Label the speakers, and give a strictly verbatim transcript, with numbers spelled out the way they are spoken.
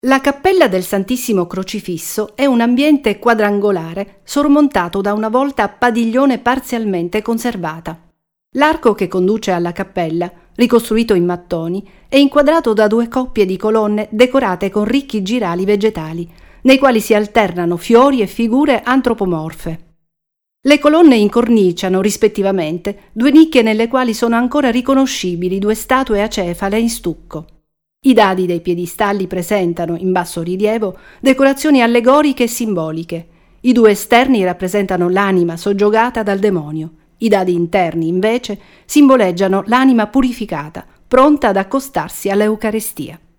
Speaker 1: La cappella del Santissimo Crocifisso è un ambiente quadrangolare sormontato da una volta a padiglione parzialmente conservata. L'arco che conduce alla cappella, ricostruito in mattoni, è inquadrato da due coppie di colonne decorate con ricchi girali vegetali, nei quali si alternano fiori e figure antropomorfe. Le colonne incorniciano, rispettivamente, due nicchie nelle quali sono ancora riconoscibili due statue acefale in stucco. I dadi dei piedistalli presentano, in basso rilievo, decorazioni allegoriche e simboliche. I due esterni rappresentano l'anima soggiogata dal demonio. I dadi interni, invece, simboleggiano l'anima purificata, pronta ad accostarsi all'Eucarestia.